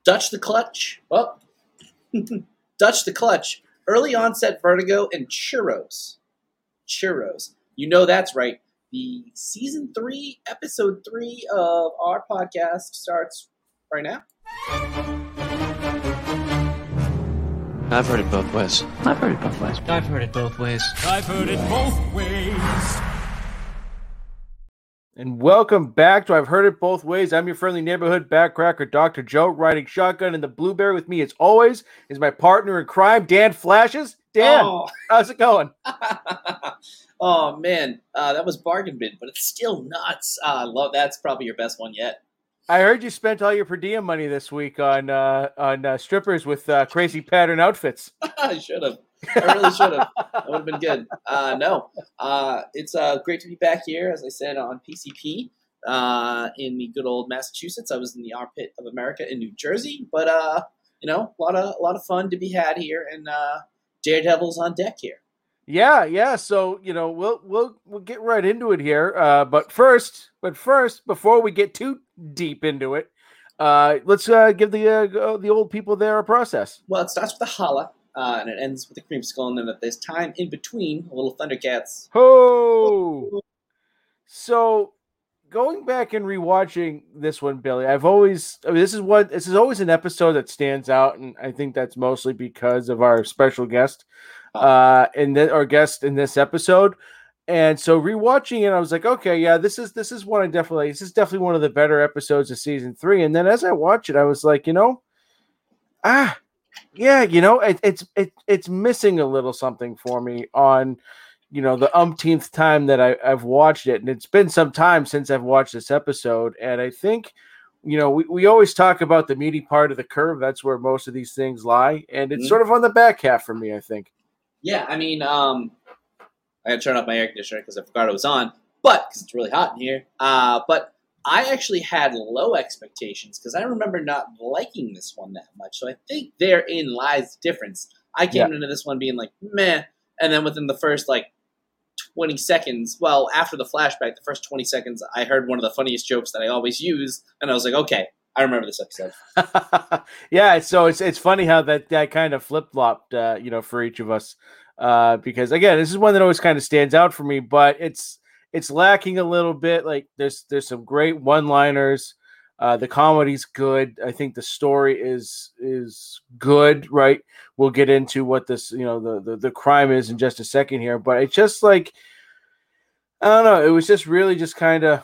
Dutch the Clutch. Well, Dutch the Clutch. Early onset vertigo and churros. Churros. You know that's right. The season 3, episode 3 of our podcast starts right now. I've heard it both ways. I've heard it both ways. I've heard it both ways. I've heard it both ways. And welcome back to I've Heard It Both Ways. I'm your friendly neighborhood backcracker, Dr. Joe, riding shotgun in the blueberry with me, as always, is my partner in crime, Dan Flashes. Dan, how's it going? Oh, man. That was bargain bin, but it's still nuts. I love that's probably your best one yet. I heard you spent all your per diem money this week on strippers with crazy pattern outfits. I should have. I really should have. That would have been good. No. It's great to be back here, as I said, on PCP in the good old Massachusetts. I was in the armpit of America in New Jersey, but a lot of fun to be had here, and Daredevil's on deck here. Yeah. So we'll get right into it here. But first, before we get too deep into it, let's give the old people there a process. Well, it starts with a holla. And it ends with a creamsicle, and then if there's time in between, a little Thundercats. Oh! So, going back and rewatching this one, Billy, this is always an episode that stands out, and I think that's mostly because of our special guest, our guest in this episode. And so, rewatching it, I was like, okay, yeah, this is definitely one of the better episodes of season 3. And then as I watch it, I was like, yeah, it's missing a little something for me on, the umpteenth time that I've watched it. And it's been some time since I've watched this episode. And I think, we always talk about the meaty part of the curve. That's where most of these things lie. And it's sort of on the back half for me, I think. Yeah, I mean, I got to turn off my air conditioner because I forgot it was on, because it's really hot in here. But I actually had low expectations because I remember not liking this one that much. So I think therein lies the difference. I came into this one being like, meh. And then within the first 20 seconds, after the flashback, the first 20 seconds, I heard one of the funniest jokes that I always use. And I was like, okay, I remember this episode. Yeah. So it's funny how that kind of flip-flopped, for each of us. Because again, this is one that always kind of stands out for me, but it's lacking a little bit. Like there's some great one-liners. The comedy's good. I think the story is good, right? We'll get into what this, the crime is in just a second here, but it's just like, I don't know. It was just really just kind of,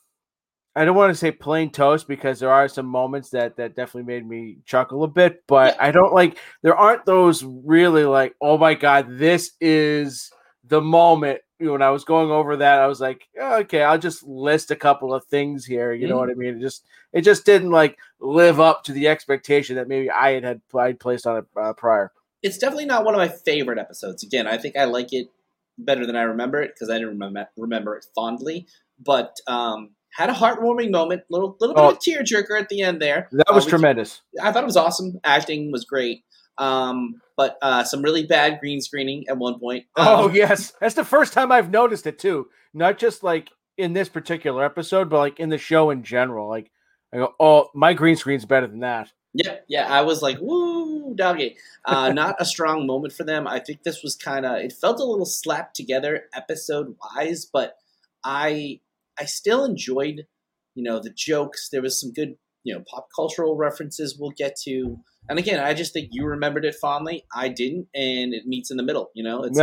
I don't want to say plain toast because there are some moments that definitely made me chuckle a bit, but I don't there aren't those really oh my God, this is the moment. When I was going over that, I was like, okay, I'll just list a couple of things here. You know what I mean? It just didn't live up to the expectation that maybe I'd placed on it prior. It's definitely not one of my favorite episodes. Again, I think I like it better than I remember it because I didn't remember it fondly. But had a heartwarming moment, little bit of a tearjerker at the end there. That was tremendous. I thought it was awesome. Acting was great. But some really bad green screening at one point. Oh, yes. That's the first time I've noticed it, too. Not just, in this particular episode, but, in the show in general. I go, oh, my green screen's better than that. Yeah. I was like, woo, doggy. Not a strong moment for them. I think this was it felt a little slapped together episode-wise, but I still enjoyed, the jokes. There was some good, pop cultural references we'll get to. And again, I just think you remembered it fondly. I didn't, and it meets in the middle. It's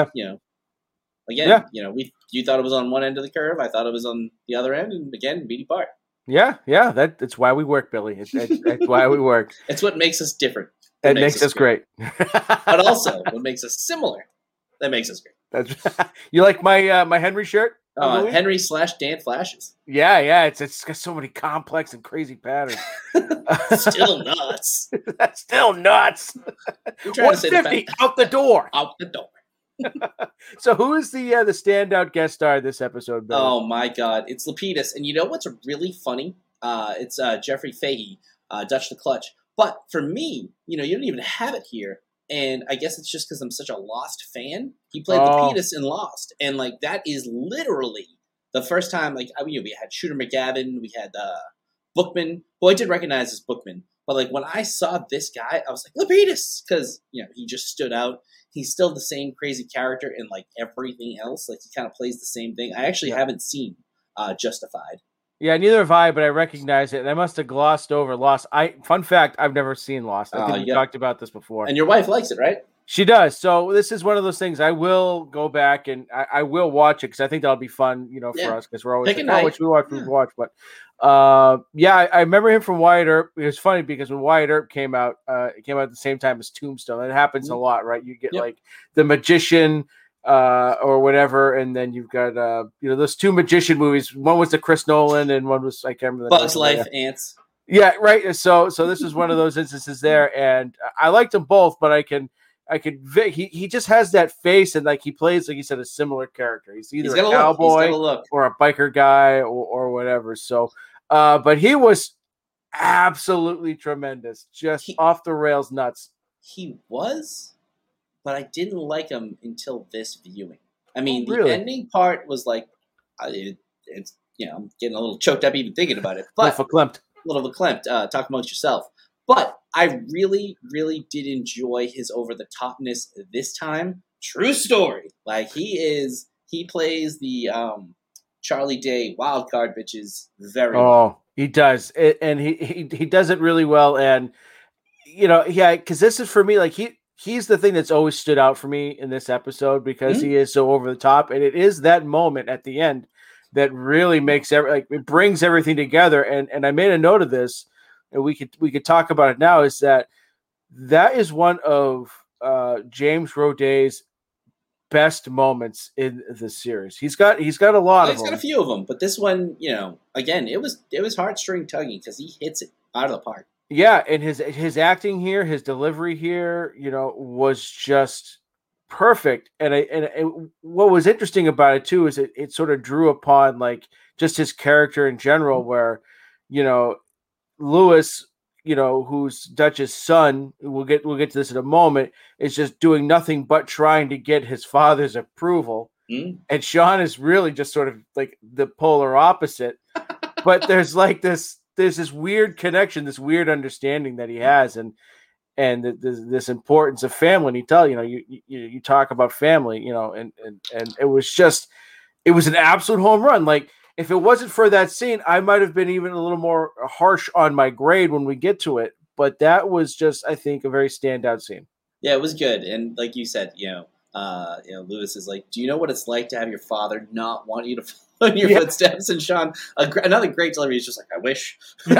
you thought it was on one end of the curve. I thought it was on the other end, and again, meaty part. Yeah. That's why we work, Billy. It's why we work. It's what makes us different. It makes us great. But also, what makes us similar? That makes us great. You like my Henry shirt? Henry / Dan Flashes. Yeah. It's got so many complex and crazy patterns. Still nuts. That's still nuts. 150 out the door. Out the door. So who is the standout guest star this episode, Billy? Oh my God, it's Lapidus. And you know what's really funny? It's Jeffrey Fahey, Dutch the Clutch. But for me, you don't even have it here. And I guess it's just because I'm such a Lost fan. He played Lapidus in Lost. And, that is literally the first time, we had Shooter McGavin, we had Bookman, who I did recognize as Bookman, But like when I saw this guy, I was like Lapidus, because he just stood out. He's still the same crazy character in like everything else. Like he kind of plays the same thing. I actually haven't seen Justified. Yeah, neither have I, but I recognize it, and I must have glossed over Lost. Fun fact: I've never seen Lost. I think we talked about this before. And your wife likes it, right? She does. So this is one of those things. I will go back and I will watch it because I think that'll be fun, for us because we're always like, which we watch. But I remember him from Wyatt Earp. It was funny because when Wyatt Earp came out, it came out at the same time as Tombstone. It happens a lot, right? You get like the Magician or whatever, and then you've got those two magician movies. One was the Chris Nolan, and one was I can't remember. Bugs Life, Ants. Yeah, right. So this was one of those instances there, and I liked them both, but he just has that face, and like he plays, like you said, a similar character. He's either a cowboy or a biker guy or whatever. So, but he was absolutely tremendous, just off the rails nuts. He was, but I didn't like him until this viewing. I mean, the really? ending part was like, it's I'm getting a little choked up even thinking about it. But a little verklempt. Talk amongst yourself. But I really, really did enjoy his over-the-topness this time. True story. Like, he plays the Charlie Day wildcard bitches very well. Oh, he does. And he does it really well. And, because this is for me, like, he's the thing that's always stood out for me in this episode because he is so over the top. And it is that moment at the end that really makes it brings everything together. And I made a note of this. And we could talk about it now, is that is one of James Roday's best moments in the series. He's got a lot of them. He's got a few of them, but this one, again, it was heartstring tugging because he hits it out of the park. Yeah, and his acting here, his delivery here, was just perfect. And what was interesting about it too is it sort of drew upon like just his character in general, where Lewis, who's Dutch's son, we'll get to this in a moment, is just doing nothing but trying to get his father's approval. And Sean is really just sort of like the polar opposite. But there's this weird connection, this weird understanding that he has, and this importance of family. And you talk about family, and it was an absolute home run. Like, if it wasn't for that scene, I might have been even a little more harsh on my grade when we get to it. But that was just, I think, a very standout scene. Yeah, it was good. And like you said, Lewis is like, do you know what it's like to have your father not want you to follow in your footsteps? And Sean, another great delivery, is just like, I wish.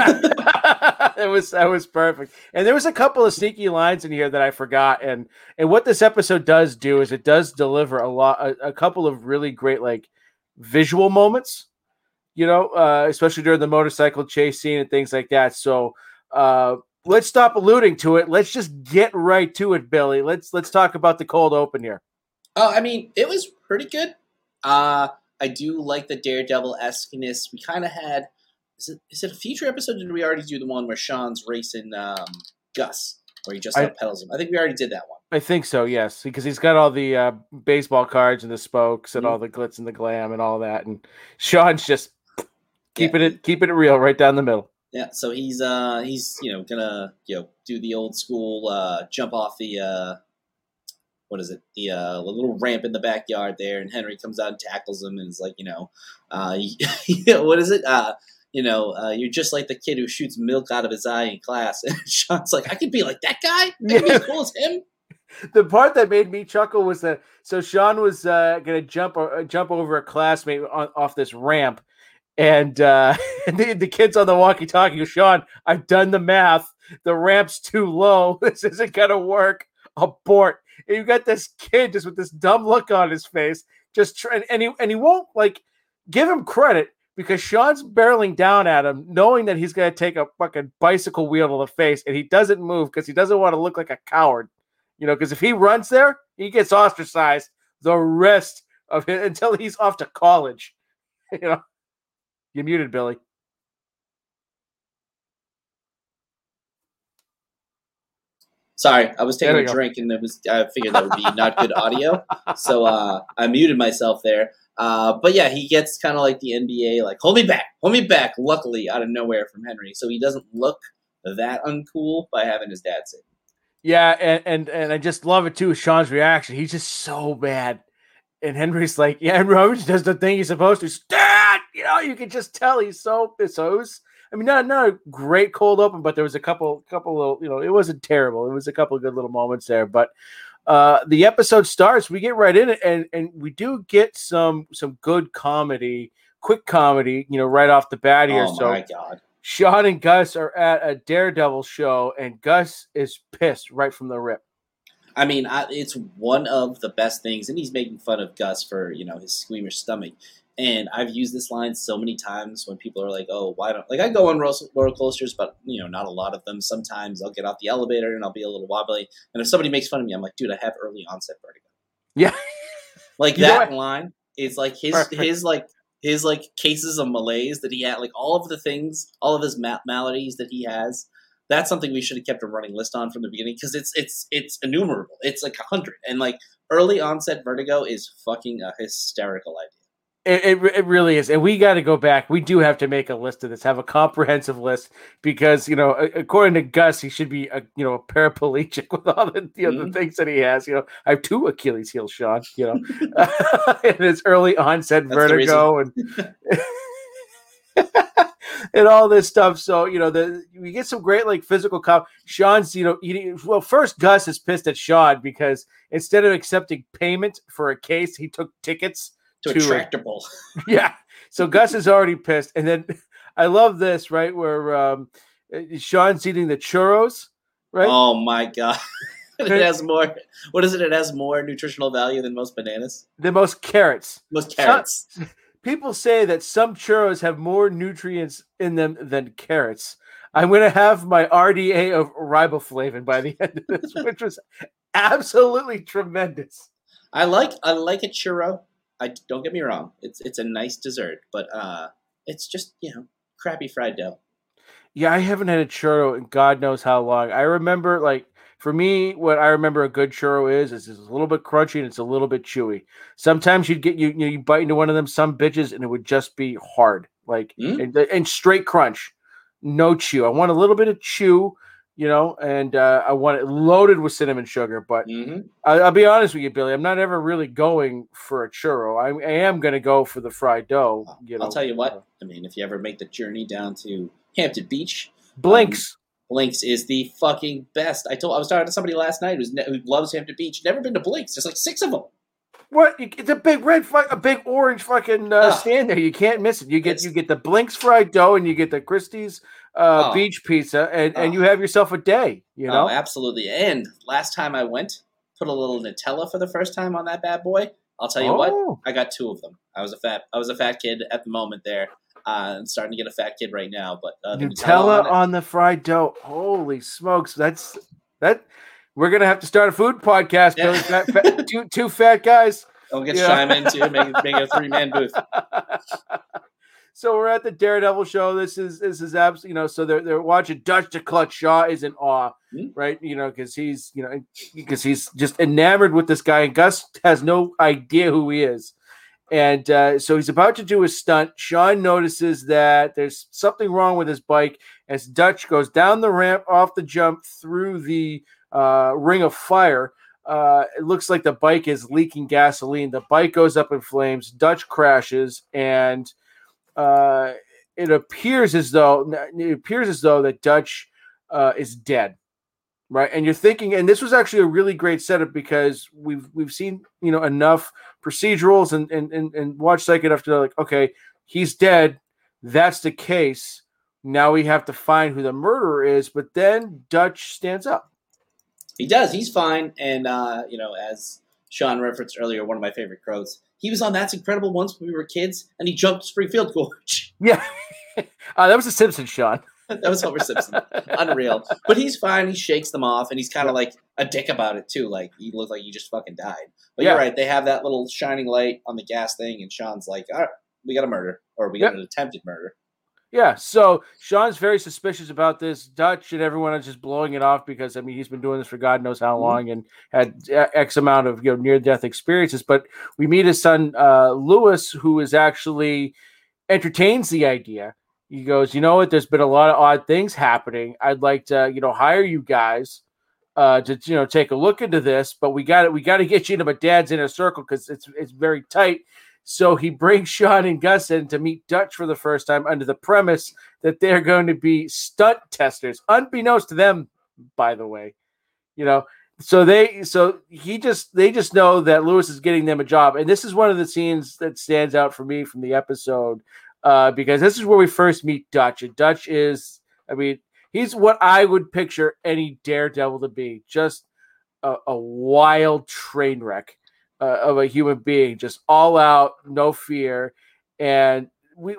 That was perfect. And there was a couple of sneaky lines in here that I forgot. And what this episode does do is it does deliver a couple of really great, like, visual moments. Especially during the motorcycle chase scene and things like that. So let's stop alluding to it. Let's just get right to it, Billy. Let's talk about the cold open here. Oh, I mean, it was pretty good. I do like the Daredevil-esqueness. We kind of had... Is it a future episode, or did we already do the one where Sean's racing Gus, where he just pedals him? I think we already did that one. I think so, yes, because he's got all the baseball cards and the spokes and all the glitz and the glam and all that, and Sean's just keeping it real right down the middle. Yeah, so he's gonna do the old school jump off the what is it, the little ramp in the backyard there, and Henry comes out and tackles him and is like, what is it? You're just like the kid who shoots milk out of his eye in class. And Sean's like, I could be like that guy. I could be as cool as him. The part that made me chuckle was that Sean was gonna jump over a classmate off this ramp. And the kid's on the walkie-talkie goes, Sean, I've done the math. The ramp's too low. This isn't going to work. Abort. And you got this kid just with this dumb look on his face. And he won't, like, give him credit because Sean's barreling down at him, knowing that he's going to take a fucking bicycle wheel to the face, and he doesn't move because he doesn't want to look like a coward. Because if he runs there, he gets ostracized the rest of it until he's off to college. You're muted, Billy. Sorry, I was taking a drink, and I figured that would be not good audio, so I muted myself there. But yeah, he gets kind of like the NBA, like, hold me back, luckily, out of nowhere from Henry, so he doesn't look that uncool by having his dad say it. Yeah, and I just love it too. Sean's reaction. He's just so mad. And Henry's like, yeah, and Rose does the thing he's supposed to. Dad! You can just tell he's so pissed. I mean, not a great cold open, but there was a couple little, it wasn't terrible. It was a couple of good little moments there. But the episode starts, we get right in it, and we do get some good comedy, quick comedy, right off the bat here. Oh my God. Sean and Gus are at a Daredevil show, and Gus is pissed right from the rip. I mean, it's one of the best things, and he's making fun of Gus for, his squeamish stomach. And I've used this line so many times when people are like, oh, why don't... Like, I go on roller coasters, but, not a lot of them. Sometimes I'll get off the elevator and I'll be a little wobbly. And if somebody makes fun of me, I'm like, dude, I have early onset vertigo. Yeah. Like, that line is like his cases of malaise that he had, like all of the things, all of his maladies that he has. That's something we should have kept a running list on from the beginning because it's innumerable. It's like 100, and like early onset vertigo is fucking a hysterical idea. It really is, and we got to go back. We do have to make a list of this, have a comprehensive list because according to Gus, he should be a paraplegic with all the the things that he has. I have 2 Achilles heels, Sean. And it's early onset vertigo and. And all this stuff. So, we get some great, physical Sean's, eating. Well, first, Gus is pissed at Sean because instead of accepting payment for a case, he took tickets to a tractor pull. Yeah. So Gus is already pissed. And then I love this, right, where Sean's eating the churros, right? Oh, my God. It has more. What is it? It has more nutritional value than most bananas? The most carrots. Most carrots. People say that some churros have more nutrients in them than carrots. I'm going to have my RDA of riboflavin by the end of this, which was absolutely tremendous. I like a churro. Don't get me wrong. It's a nice dessert, but it's just, crappy fried dough. Yeah, I haven't had a churro in God knows how long. I remember, for me, what I remember a good churro is it's a little bit crunchy and it's a little bit chewy. Sometimes you'd get you bite into one of them some bitches and it would just be hard, and straight crunch, no chew. I want a little bit of chew, and I want it loaded with cinnamon sugar. But I'll be honest with you, Billy, I'm not ever really going for a churro. I am going to go for the fried dough. I'll tell you what. I mean, if you ever make the journey down to Hampton Beach, Blinks. Blinks is the fucking best. I was talking to somebody last night who loves Hampton Beach. Never been to Blinks. There's 6 of them. What? It's a big a big orange fucking stand there. You can't miss it. You get the Blinks fried dough and you get the Christie's beach pizza and you have yourself a day. Oh, absolutely. And last time I went, put a little Nutella for the first time on that bad boy. I'll tell you what. I got 2 of them. I was a fat kid at the moment there. I'm starting to get a fat kid right now, but the Nutella on the fried dough. Holy smokes! That we're gonna have to start a food podcast, Billy. Yeah. Two fat guys. I'll get chime in too, make a 3-man booth. So we're at the Daredevil show. This is absolutely, so they're watching Dutch to clutch. Shaw is in awe, right? Because he's just enamored with this guy, and Gus has no idea who he is. And so he's about to do a stunt. Sean notices that there's something wrong with his bike as Dutch goes down the ramp off the jump through the ring of fire. It looks like the bike is leaking gasoline. The bike goes up in flames. Dutch crashes, and it appears as though that Dutch is dead. Right. And you're thinking, and this was actually a really great setup because we've seen, enough procedurals and watched Psych enough to know, okay, he's dead. That's the case. Now we have to find who the murderer is. But then Dutch stands up. He does. He's fine. And, as Sean referenced earlier, one of my favorite quotes, he was on That's Incredible once when we were kids and he jumped Springfield Gorge. Yeah. That was a Simpsons, Sean. That was Homer Simpson. Unreal. But he's fine. He shakes them off, and he's kind of like a dick about it, too. Like, he looked like he just fucking died. But you're right. They have that little shining light on the gas thing, and Sean's like, all right, we got a murder. Or we got an attempted murder. Yeah, so Sean's very suspicious about this. Dutch and everyone is just blowing it off because, he's been doing this for God knows how long and had X amount of near-death experiences. But we meet his son, Lewis, who is actually entertains the idea He goes, you know what? There's been a lot of odd things happening. I'd like to, hire you guys to take a look into this, but we got to get you into my dad's inner circle because it's very tight. So he brings Sean and Gus in to meet Dutch for the first time under the premise that they're going to be stunt testers, unbeknownst to them, by the way. So they just know that Lewis is getting them a job, and this is one of the scenes that stands out for me from the episode because this is where we first meet Dutch, and Dutch is, he's what I would picture any daredevil to be, just a wild train wreck of a human being, just all out, no fear, and we.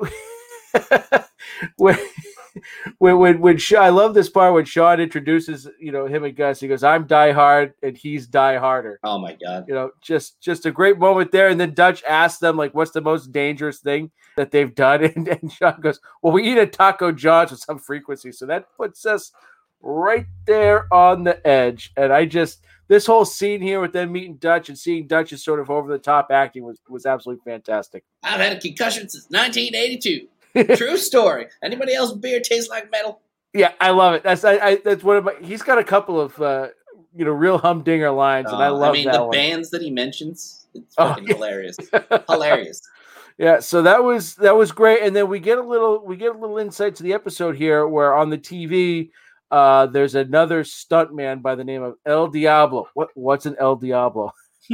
when I love this part when Sean introduces him and Gus. He goes, "I'm Die Hard and he's Die Harder." Oh my god! Just a great moment there. And then Dutch asks them like, "What's the most dangerous thing that they've done?" And Sean goes, "Well, we eat at Taco John's with some frequency." So that puts us right there on the edge. And this whole scene here with them meeting Dutch and seeing Dutch's sort of over the top acting was absolutely fantastic. I've had a concussion since 1982. True story. Anybody else beer tastes like metal? Yeah, I love it. That's one of my. He's got a couple of real humdinger lines, and I love that the one. bands that he mentions, it's fucking hilarious. Hilarious. Yeah, so that was great, and then we get a little insight to the episode here, where on the TV, there's another stuntman by the name of El Diablo. What's an El Diablo?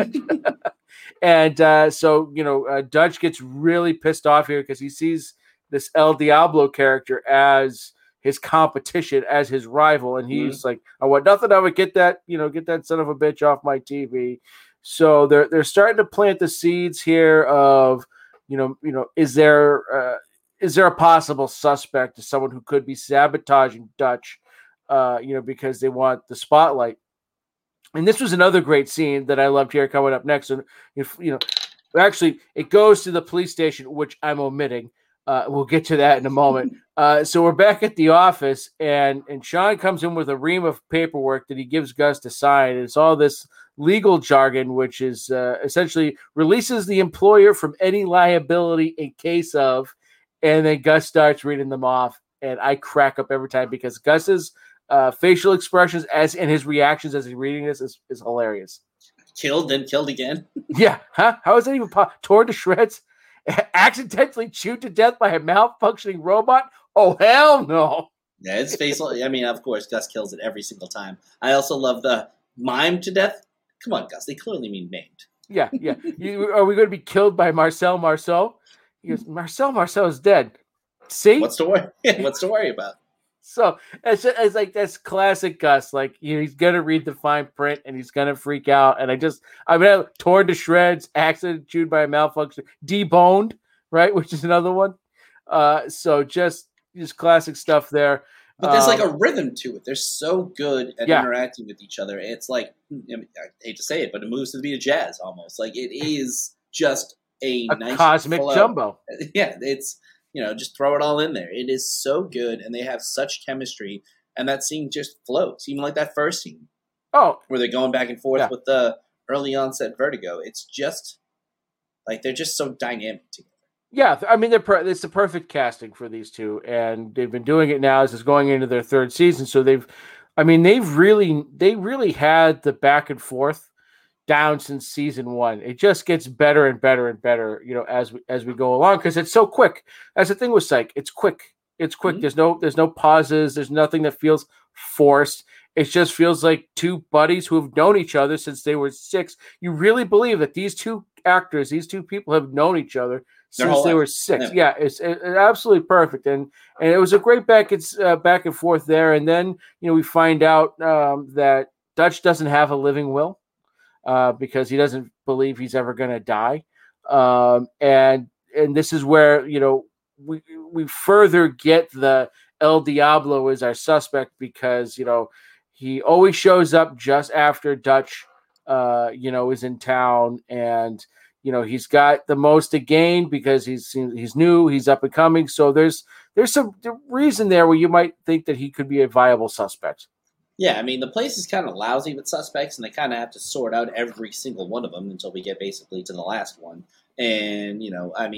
And so Dutch gets really pissed off here because he sees this El Diablo character as his competition, as his rival, and he's like, "I want nothing of it. Get that son of a bitch off my TV." So they're starting to plant the seeds here of, is there a possible suspect to someone who could be sabotaging Dutch, because they want the spotlight. And this was another great scene that I loved here coming up next. And actually, it goes to the police station, which I'm omitting. We'll get to that in a moment. So we're back at the office, and Sean comes in with a ream of paperwork that he gives Gus to sign. And it's all this legal jargon, which is essentially releases the employer from any liability in case of, and then Gus starts reading them off, and I crack up every time because Gus's facial expressions and his reactions as he's reading this is hilarious. Killed, then killed again. Yeah, huh? How is that even torn to shreds? Accidentally chewed to death by a malfunctioning robot? Oh, hell no. Yeah, his face. Of course, Gus kills it every single time. I also love the maimed to death. Come on, Gus. They clearly mean maimed. Yeah. Are we going to be killed by Marcel Marceau? He goes, Marcel Marceau is dead. See? What's to worry about? So it's like that's classic Gus. Like he's gonna read the fine print and he's gonna freak out. And torn to shreds, accident chewed by a malfunction, deboned, right? Which is another one. So just classic stuff there. But there's like a rhythm to it. They're so good at interacting with each other. It's like, I hate to say it, but it moves to the beat of jazz almost. Like it is just a nice cosmic flow. jumbo. Yeah, it's. Just throw it all in there. It is so good, and they have such chemistry, and that scene just flows. Even like that first scene, where they're going back and forth with the early onset vertigo. It's just like they're just so dynamic together. Yeah, it's the perfect casting for these two, and they've been doing it now as it's going into their third season. So they really had the back and forth down since season one. It just gets better and better and better, as we go along because it's so quick. That's the thing with Psych. It's quick. Mm-hmm. There's no pauses. There's nothing that feels forced. It just feels like two buddies who have known each other since they were 6. You really believe that these two actors, these two people have known each other since they were 6. Yeah, it's absolutely perfect. And it was a great back and forth there. And then, we find out that Dutch doesn't have a living will. Because he doesn't believe he's ever going to die. And this is where, we further get the El Diablo as our suspect because, he always shows up just after Dutch, is in town and, he's got the most to gain because he's new, he's up and coming. So there's some reason there where you might think that he could be a viable suspect. Yeah, the place is kind of lousy with suspects, and they kind of have to sort out every single one of them until we get basically to the last one. And,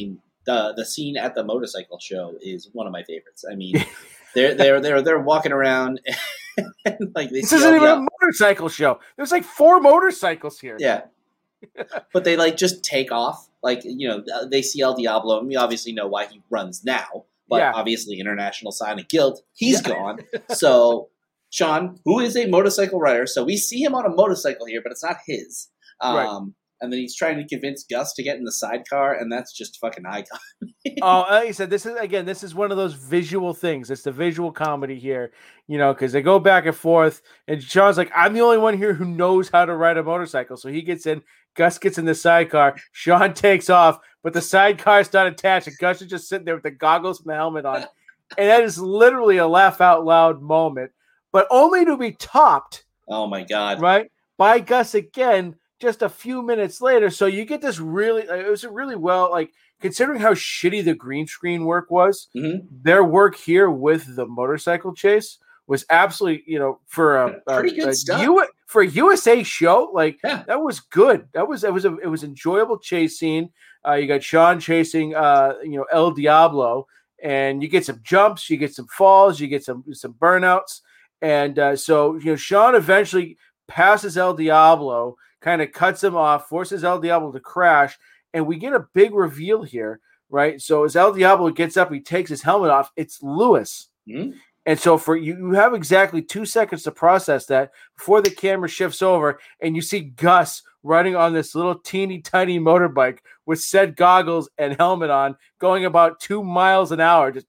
the scene at the motorcycle show is one of my favorites. I mean, they're walking around and like this isn't even a motorcycle show. There's like 4 motorcycles here. Yeah. But they like just take off. Like, they see El Diablo, and we obviously know why he runs now. But obviously, international sign of guilt, he's gone. So Sean, who is a motorcycle rider, so we see him on a motorcycle here, but it's not his. Right. And then he's trying to convince Gus to get in the sidecar, and that's just fucking icon. Like I said, this is one of those visual things. It's the visual comedy here, because they go back and forth, and Sean's like, I'm the only one here who knows how to ride a motorcycle. So he gets in, Gus gets in the sidecar, Sean takes off, but the sidecar's not attached, and Gus is just sitting there with the goggles and the helmet on. And that is literally a laugh out loud moment, but only to be topped. Oh my God. Right? By Gus again just a few minutes later. So you get this really, it was a really well, like, considering how shitty the green screen work was, their work here with the motorcycle chase was absolutely, for a pretty good stuff. For a USA show, like that was good. It was enjoyable chase scene. You got Sean chasing, El Diablo, and you get some jumps, you get some falls, you get some burnouts, and so Sean eventually passes El Diablo, kind of cuts him off, forces El Diablo to crash, and we get a big reveal here, right? So as El Diablo gets up, he takes his helmet off. It's Lewis. Mm-hmm. And so for you have exactly 2 seconds to process that before the camera shifts over and you see Gus riding on this little teeny tiny motorbike with said goggles and helmet on, going about 2 miles an hour, just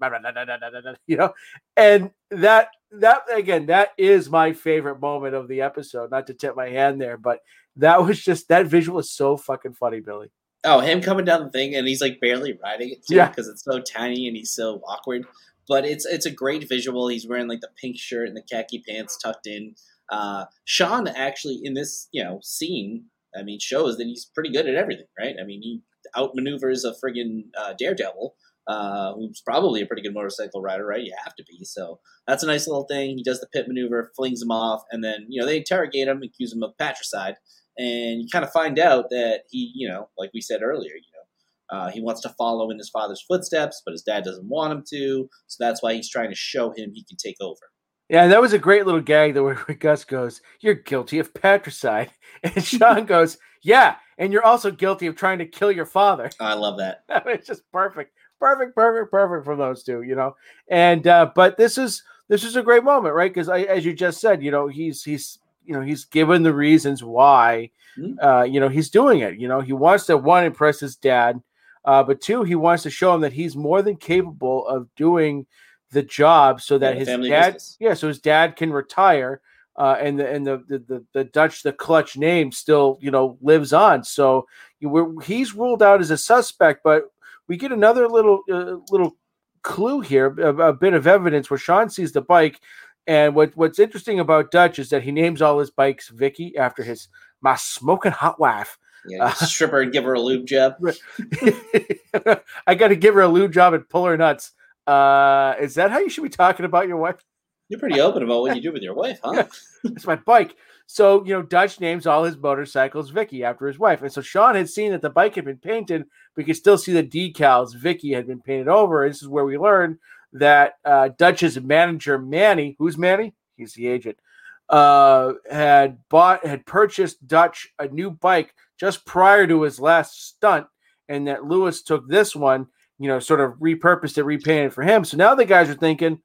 and that again, that is my favorite moment of the episode. Not to tip my hand there, but that visual is so fucking funny, Billy. Oh, him coming down the thing and he's like barely riding it too, because it's so tiny and he's so awkward. But it's a great visual. He's wearing like the pink shirt and the khaki pants tucked in. Sean actually in this scene, I mean, shows that he's pretty good at everything, right? I mean, he outmaneuvers a friggin' Daredevil, who's probably a pretty good motorcycle rider, right? You have to be. So that's a nice little thing. He does the pit maneuver, flings him off, and then they interrogate him, accuse him of patricide, and you kind of find out that he, like we said earlier, he wants to follow in his father's footsteps, but his dad doesn't want him to. So that's why he's trying to show him he can take over. Yeah, that was a great little gag though, where Gus goes, "You're guilty of patricide," and Sean goes, "Yeah, and you're also guilty of trying to kill your father." I love that. It's just perfect from those two, And but this is a great moment, right? Because as you just said, he's given the reasons why, he's doing it. He wants to, 1, impress his dad. But 2, he wants to show him that he's more than capable of doing the job, so that his dad, so his dad can retire, and the Dutch, the Clutch name still, lives on. So he's ruled out as a suspect, but we get another little clue here, a bit of evidence where Sean sees the bike, and what's interesting about Dutch is that he names all his bikes Vicky after my smoking hot wife. Yeah, strip her and give her a lube job. I got to give her a lube job and pull her nuts. Is that how you should be talking about your wife? You're pretty open about what you do with your wife, huh? Yeah, it's my bike. So, Dutch names all his motorcycles Vicky after his wife. And so Sean had seen that the bike had been painted. We could still see the decals Vicky had been painted over. This is where we learn that Dutch's manager, Manny, who's Manny? He's the agent, had purchased Dutch a new bike just prior to his last stunt, and that Lewis took this one, sort of repurposed it, repainted for him. So now the guys are thinking,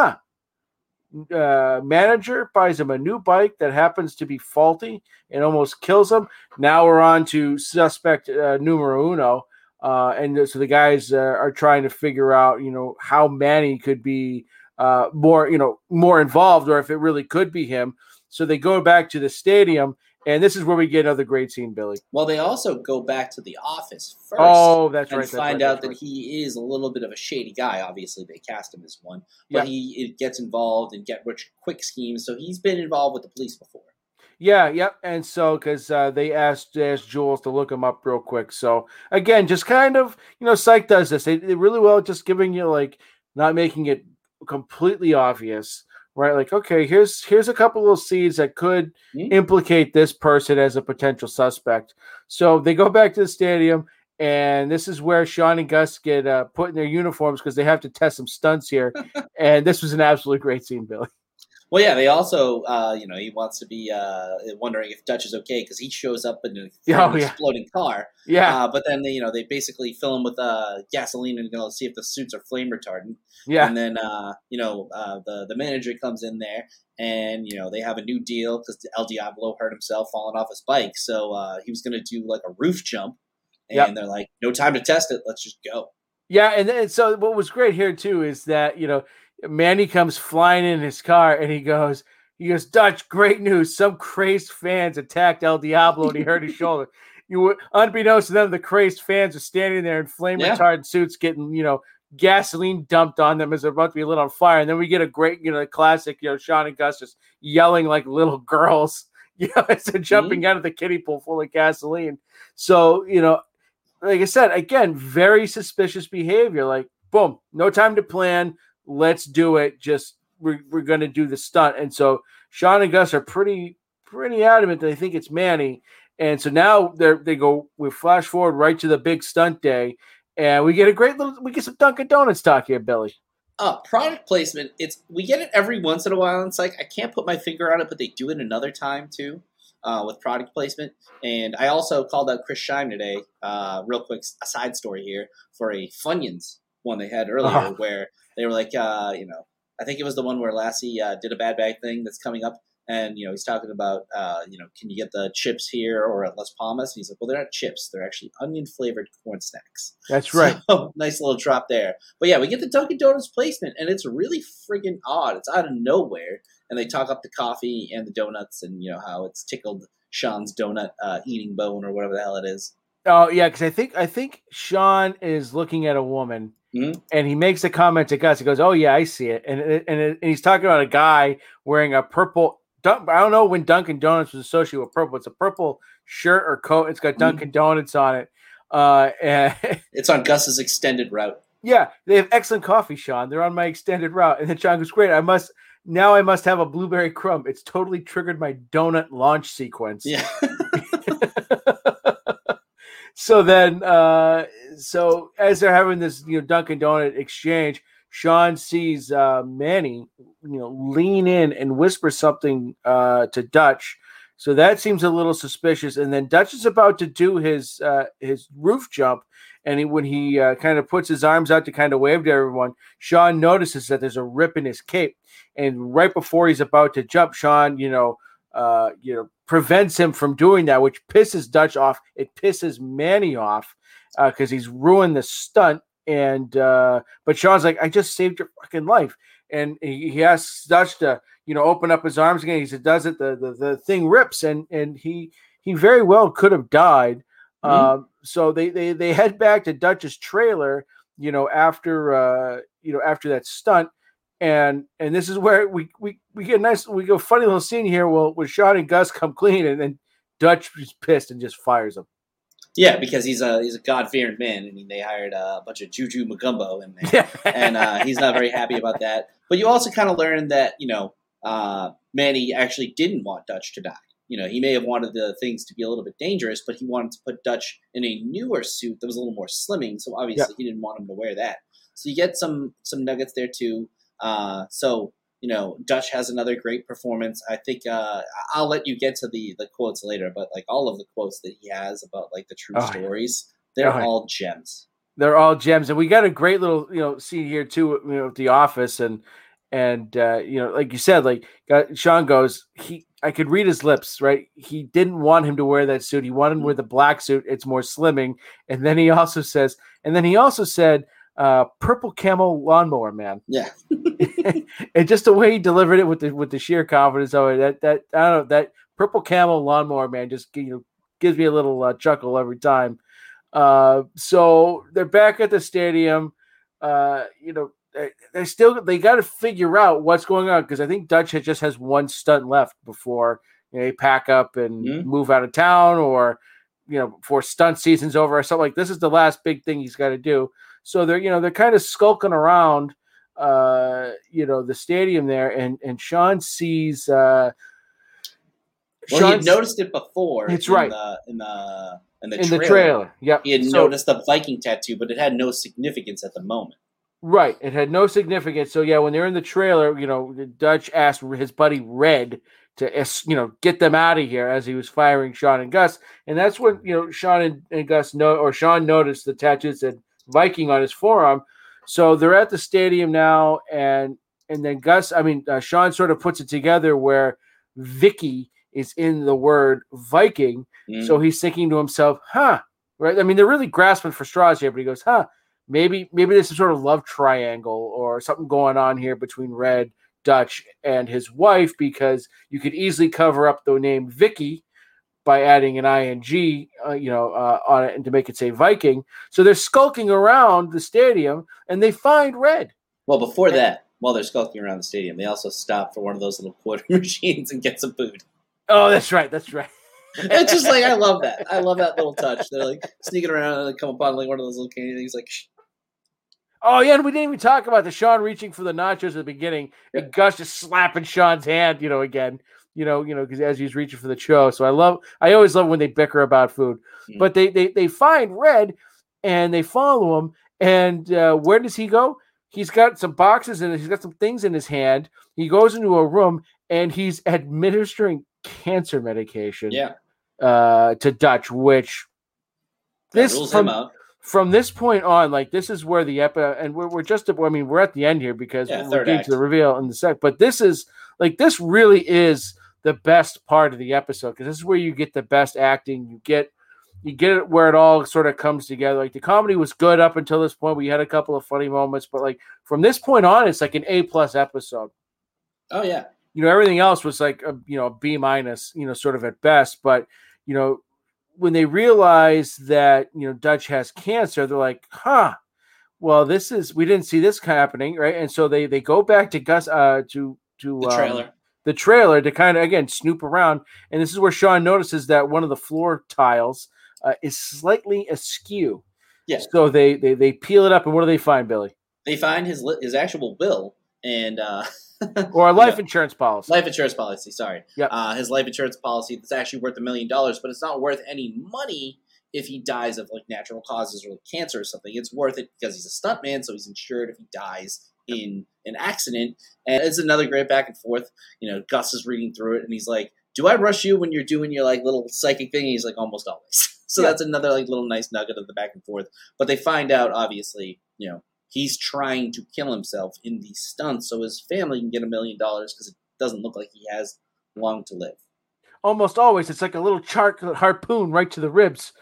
manager buys him a new bike that happens to be faulty and almost kills him. Now we're on to suspect numero uno. And so the guys are trying to figure out, how Manny could be more involved, or if it really could be him. So they go back to the stadium, and this is where we get another great scene, Billy. Well, they also go back to the office first. Oh, that's right. And find out that he is a little bit of a shady guy. Obviously, they cast him as one, but he gets involved in get-rich-quick schemes. So he's been involved with the police before. Yeah. And so, because they asked Jules to look him up real quick. So again, just kind of, Psych does this. They really well, just giving you not making it completely obvious, right? Like, okay, here's a couple little seeds that could implicate this person as a potential suspect. So they go back to the stadium, And this is where Sean and Gus get put in their uniforms because they have to test some stunts here. And this was an absolutely great scene, Billy. Well, yeah, they also, he wants to be wondering if Dutch is okay because he shows up in an exploding car. Yeah. But then, they basically fill him with gasoline and see if the suits are flame retardant. Yeah. And then, the manager comes in there and, they have a new deal because El Diablo hurt himself falling off his bike. So he was going to do like a roof jump. And they're like, no time to test it. Let's just go. Yeah. And so what was great here, too, is that, Manny comes flying in his car and he goes, Dutch, great news. Some crazed fans attacked El Diablo and he hurt his shoulder. Unbeknownst to them, the crazed fans are standing there in flame retardant suits getting, gasoline dumped on them as they're about to be lit on fire. And then we get a great, classic, Sean and Gus just yelling like little girls, as they're jumping out of the kiddie pool full of gasoline. So, like I said, again, very suspicious behavior. Like, boom, no time to plan. Let's do it. Just we're going to do the stunt. And so Sean and Gus are pretty adamant that they think it's Manny. And so now we flash forward right to the big stunt day, and we get some Dunkin' Donuts talk here, Billy. Product placement. We get it every once in a while. And it's like I can't put my finger on it, but they do it another time too. With product placement. And I also called out Chris Scheim today, real quick, a side story here, for a Funyuns one they had earlier where they were like, I think it was the one where Lassie did a bad bag thing that's coming up. And, he's talking about, can you get the chips here or at Las Palmas? And he's like, well, they're not chips. They're actually onion-flavored corn snacks. That's right. So, nice little drop there. But, yeah, we get the Dunkin' Donuts placement, and it's really friggin' odd. It's out of nowhere. And they talk up the coffee and the donuts and, how it's tickled Sean's donut eating bone or whatever the hell it is. Oh, yeah, because I think Sean is looking at a woman, and he makes a comment to Gus. He goes, oh, yeah, I see it. And he's talking about a guy wearing a purple – I don't know when Dunkin' Donuts was associated with purple. It's a purple shirt or coat. It's got Dunkin' Donuts on it. And it's on Gus's extended route. Yeah, they have excellent coffee, Sean. They're on my extended route. And then Sean goes, great. I must have a blueberry crumb. It's totally triggered my donut launch sequence. Yeah. So then, so as they're having this, Dunkin' Donut exchange, Sean sees Manny, lean in and whisper something to Dutch. So that seems a little suspicious. And then Dutch is about to do his roof jump. And when he kind of puts his arms out to kind of wave to everyone, Sean notices that there's a rip in his cape. And right before he's about to jump, Sean, prevents him from doing that, which pisses Dutch off. It pisses Manny off because he's ruined the stunt. And but Sean's like, I just saved your fucking life. And he asks Dutch to, open up his arms again. He said, does it? The thing rips, and he very well could have died. So they head back to Dutch's trailer, after that stunt. And this is where we get we go funny little scene here. Well, when Sean and Gus come clean, and then Dutch is pissed and just fires him. Yeah, because he's a God-fearing man. I mean, they hired a bunch of Juju Magumbo in there, and he's not very happy about that. But you also kind of learn that Manny actually didn't want Dutch to die. He may have wanted the things to be a little bit dangerous, but he wanted to put Dutch in a newer suit that was a little more slimming. So obviously he didn't want him to wear that. So you get some nuggets there too. Dutch has another great performance. I think I'll let you get to the quotes later, but like all of the quotes that he has about like the true stories, they're all gems. They're all gems, and we got a great little scene here too. At the office, and like you said, like Sean goes, I could read his lips, right? He didn't want him to wear that suit. He wanted him to wear the black suit. It's more slimming. And then he also said, purple camel lawnmower man. Yeah. And just the way he delivered it with the sheer confidence of it, that I don't know, that purple camel lawnmower man just gives me a little chuckle every time. So they're back at the stadium. They got to figure out what's going on, because I think Dutch just has one stunt left before they pack up and move out of town, or before stunt season's over or something. Like this is the last big thing he's got to do. So they're kind of skulking around the stadium there, and Sean sees he had noticed it before. It's right. In the in the in trailer. the trailer. Yep. He had So- noticed the Viking tattoo, but it had no significance at the moment. Right. It had no significance. So yeah, when they're in the trailer, Dutch asked his buddy Red to get them out of here as he was firing Sean and Gus, and that's when Sean and Gus Sean noticed the tattoo said Viking on his forearm. So they're at the stadium now, and then Sean sort of puts it together where Vicky is in the word Viking. So he's thinking to himself, huh, right? I mean, they're really grasping for straws here, but he goes, huh, maybe there's some sort of love triangle or something going on here between Red, Dutch, and his wife, because you could easily cover up the name Vicky by adding an ing, on it and to make it say Viking. So they're skulking around the stadium and they find Red. Well, before that, while they're skulking around the stadium, they also stop for one of those little quarter machines and get some food. Oh, that's right. It's just like, I love that. I love that little touch. They're like sneaking around and they come upon like one of those little candy things like, shh. Oh, yeah, and we didn't even talk about the Sean reaching for the nachos at the beginning, and Gus just slapping Sean's hand, again, because as he's reaching for the cho. So I always love when they bicker about food. But they find Red, and they follow him, and where does he go? He's got some boxes, and he's got some things in his hand. He goes into a room, and he's administering cancer medication to Dutch, which this rules him out. From this point on, like, this is where the and we're at the end here because we're getting to the reveal in the sec. But this really is the best part of the episode because this is where you get the best acting. You get it where it all sort of comes together. Like the comedy was good up until this point. We had a couple of funny moments, but like from this point on, it's like an A+ episode. Oh yeah. Everything else was like a B-, sort of at best. But when they realize that Dutch has cancer, they're like, huh, well, we didn't see this happening, right? And so they go back to Gus to the trailer to kind of again snoop around, and this is where Sean notices that one of the floor tiles is slightly askew. Yes. So they peel it up, and what do they find, Billy? They find his actual bill and or a life insurance policy. Life insurance policy, sorry. Yep. His life insurance policy that's actually worth $1 million, but it's not worth any money if he dies of like natural causes or like cancer or something. It's worth it because he's a stuntman, so he's insured if he dies in an accident. And it's another great back and forth. Gus is reading through it and he's like, do I rush you when you're doing your like little psychic thing? And he's like, almost always. So that's another like little nice nugget of the back and forth. But they find out, obviously, he's trying to kill himself in these stunts so his family can get $1 million because it doesn't look like he has long to live. Almost always. It's like a little harpoon right to the ribs.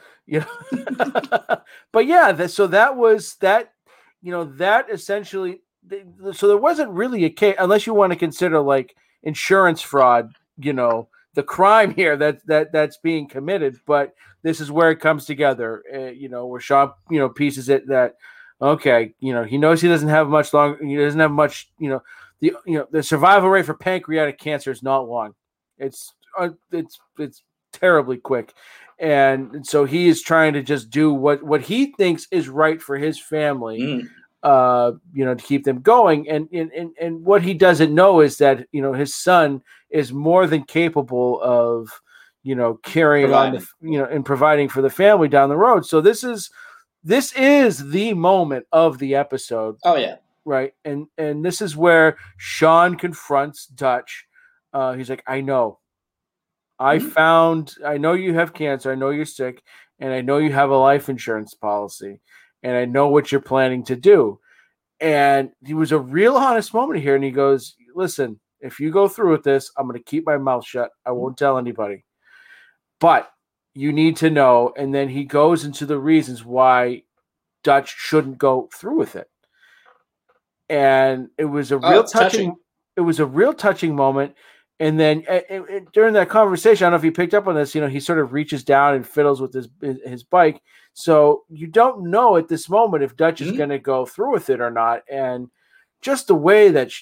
But yeah, so that was that, that essentially, so there wasn't really a case, unless you want to consider like insurance fraud, the crime here that's being committed. But this is where it comes together, where Sean, pieces it that, okay, he knows he doesn't have much long. He doesn't have much. The survival rate for pancreatic cancer is not long. It's terribly quick, and so he is trying to just do what he thinks is right for his family, to keep them going. And what he doesn't know is that his son is more than capable of carrying on and providing for the family down the road. So this is the moment of the episode. Oh yeah. Right. And this is where Sean confronts Dutch. He's like, I know. I know you have cancer. I know you're sick. And I know you have a life insurance policy. And I know what you're planning to do. And he was a real honest moment here. And he goes, listen, if you go through with this, I'm going to keep my mouth shut. I won't tell anybody. But you need to know. And then he goes into the reasons why Dutch shouldn't go through with it. And it was a real touching. It was a real touching moment. And then during that conversation, I don't know if you picked up on this, he sort of reaches down and fiddles with his bike. So you don't know at this moment if Dutch is going to go through with it or not. And just the way that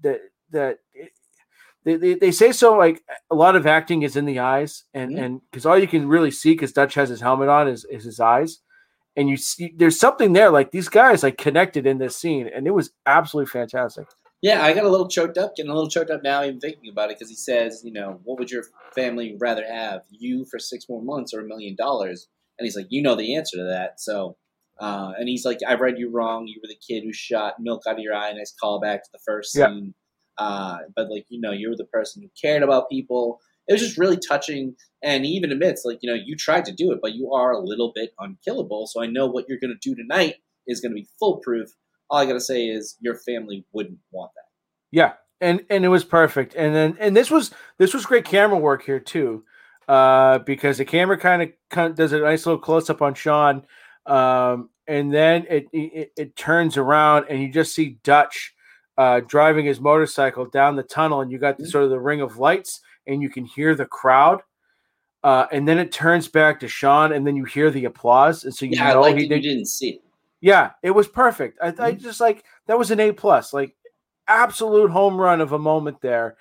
they say, so like a lot of acting is in the eyes, and because all you can really see, because Dutch has his helmet on, is his eyes. And you see there's something there, like these guys like connected in this scene, and it was absolutely fantastic. Yeah, I got a little choked up, getting a little choked up now even thinking about it, because he says, what would your family rather have, you for 6 more months or $1 million? And he's like, you know the answer to that. So, and he's like, I read you wrong. You were the kid who shot milk out of your eye. Nice callback to the first scene. But like, you were the person who cared about people. It was just really touching. And he even admits, like, you tried to do it, but you are a little bit unkillable. So I know what you're going to do tonight is going to be foolproof. All I got to say is your family wouldn't want that. Yeah. And it was perfect. And this was great camera work here too. Because the camera kind of does a nice little close up on Sean. And then it turns around and you just see Dutch driving his motorcycle down the tunnel, and you got sort of the ring of lights, and you can hear the crowd. And then it turns back to Sean, and then you hear the applause, and so you know you didn't see it. Yeah, it was perfect. I just like that was an A+, like absolute home run of a moment there.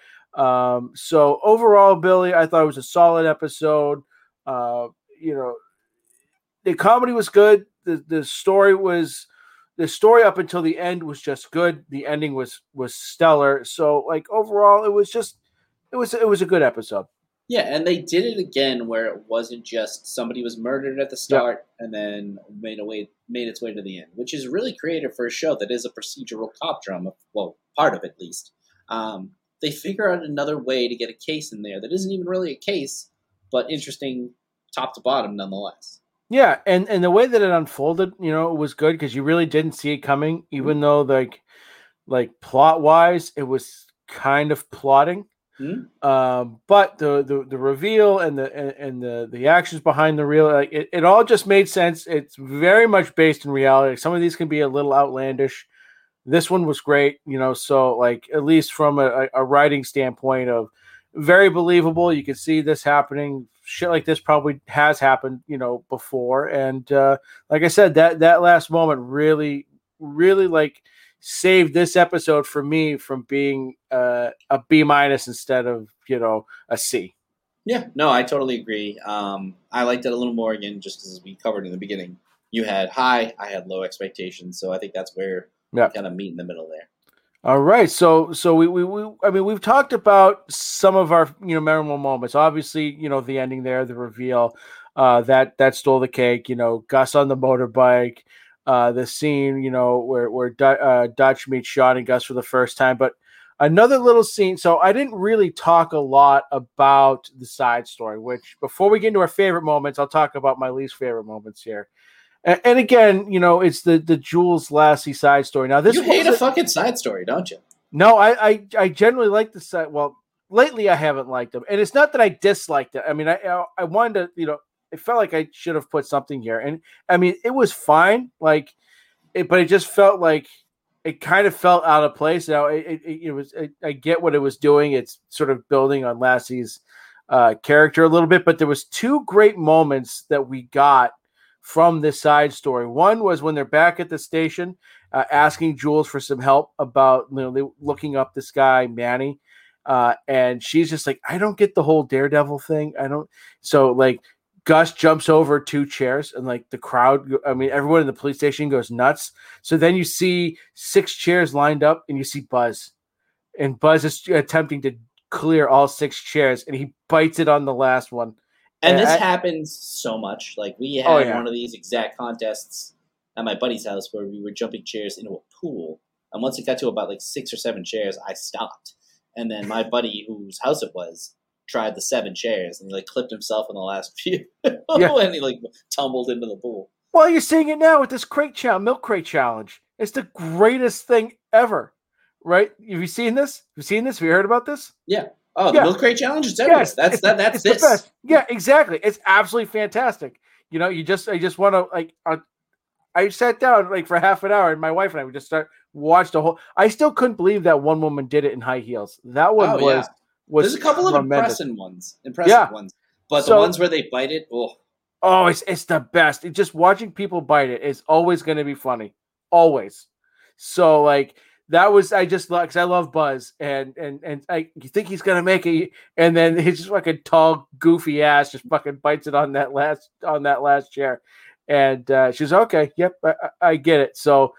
So overall, Billy, I thought it was a solid episode. The comedy was good. The story up until the end was just good. The ending was stellar. So like overall, it was a good episode. Yeah, and they did it again where it wasn't just somebody was murdered at the start and then made its way to the end, which is really creative for a show that is a procedural cop drama. Well, part of it at least. They figure out another way to get a case in there that isn't even really a case, but interesting top to bottom nonetheless. Yeah, and the way that it unfolded, it was good because you really didn't see it coming, even though like plot wise, it was kind of plotting. But the reveal and the actions behind the real, like it all just made sense. It's very much based in reality. Some of these can be a little outlandish. This one was great, so like at least from a writing standpoint of very believable. You can see this happening. Shit like this probably has happened, before. And like I said, that last moment really, really like saved this episode for me from being a B- instead of a C. Yeah, no, I totally agree. I liked it a little more again, just as we covered in the beginning. You had high, I had low expectations, so I think that's where we kind of meet in the middle there. All right, so we've talked about some of our memorable moments. Obviously, the ending there, the reveal, that stole the cake. Gus on the motorbike, the scene where Dutch meets Sean and Gus for the first time. But another little scene. So I didn't really talk a lot about the side story. Which before we get into our favorite moments, I'll talk about my least favorite moments here. And again, it's the Jules Lassie side story. Now, you hate a fucking side story, don't you? No, I generally like the side. Well, lately I haven't liked them, and it's not that I disliked it. I mean, I wanted to, it felt like I should have put something here, and I mean, it was fine, but it just felt like it kind of felt out of place. Now, it was. I get what it was doing. It's sort of building on Lassie's character a little bit, but there was two great moments that we got from this side story. One was when they're back at the station asking Jules for some help about looking up this guy Manny, and she's just like, I don't get the whole Daredevil thing. I don't. So like Gus jumps over two chairs and like the crowd, everyone in the police station goes nuts. So then you see 6 chairs lined up and you see Buzz, and Buzz is attempting to clear all 6 chairs and he bites it on the last one. And this happens so much. Like, we had one of these exact contests at my buddy's house where we were jumping chairs into a pool. And once it got to about, 6 or 7 chairs, I stopped. And then my buddy, whose house it was, tried the 7 chairs. And he, clipped himself in the last few. And he, tumbled into the pool. Well, you're seeing it now with this milk crate challenge. It's the greatest thing ever. Right? Have you seen this? Have you heard about this? Yeah. Oh, the milk crate challenge is everything. That's it's this. The best. Yeah, exactly. It's absolutely fantastic. I just want to I sat down for half an hour, and my wife and I would just watch the whole. I still couldn't believe that one woman did it in high heels. That one was. There's a couple tremendous. of impressive ones, but the ones where they bite it, it's the best. Just watching people bite it is always going to be funny, always. So that was, I just love, because I love Buzz, and you think he's gonna make it, and then he's just fucking tall, goofy ass just fucking bites it on that last chair, and she's okay, yep, I get it. So